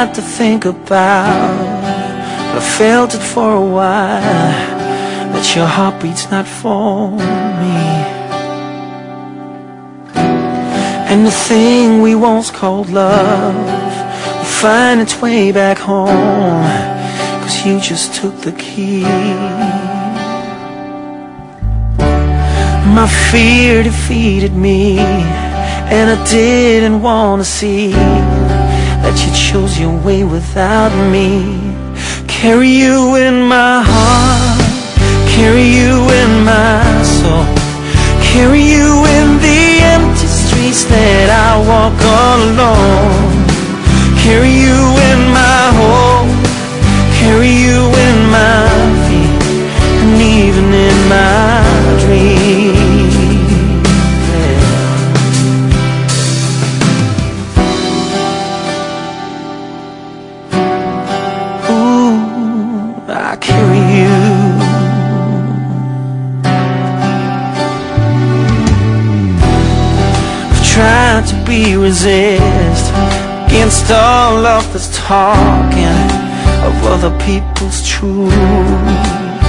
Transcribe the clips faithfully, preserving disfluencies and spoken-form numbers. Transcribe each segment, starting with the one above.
lot to think about, but I felt it for a while, that your heartbeat's not for me. And the thing we once called love will find its way back home, 'cause you just took the key. My fear defeated me, and I didn't want to see that you chose your way without me. Carry you in my heart, carry you in my soul, carry you in the empty streets that I walk all alone. Carry you in my home, carry you in my feet, and even in my dreams. Yeah. Ooh, I carry you. I've tried to be resist against all of this talking of other people's truth.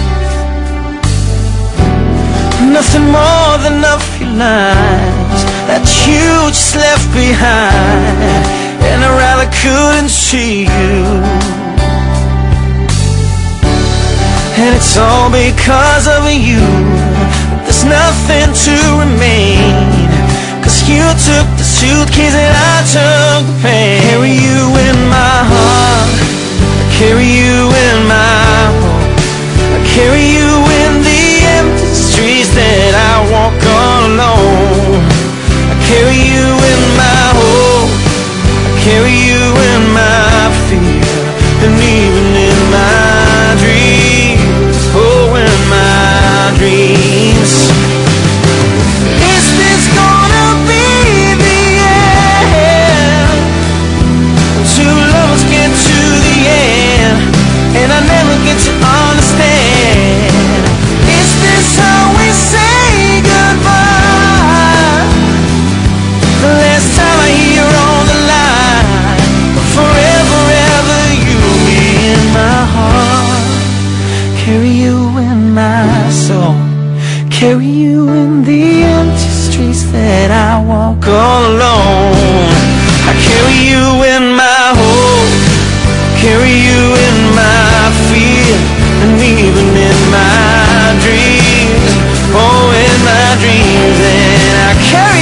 Nothing more than a few lines that you just left behind, and I rather couldn't see you. And it's all because of you, there's nothing to remain, 'cause you took the suitcase and I took the pain. Carry you in my heart, I carry you in my home, I carry you in the empty streets that I walk all alone. I carry you in my home, I carry you in my fear, and even in my dreams. Oh, in my dreams. Is this gonna be the end? Two lovers get to the end, and I never get to understand. Is this how we say goodbye? The last time I hear on the line, forever, ever, you be in my heart. Carry you in my soul, carry you in the empty streets that I walk all alone. I carry you in my hope, carry you in my fear, and even in my dreams. Oh, in my dreams, and I carry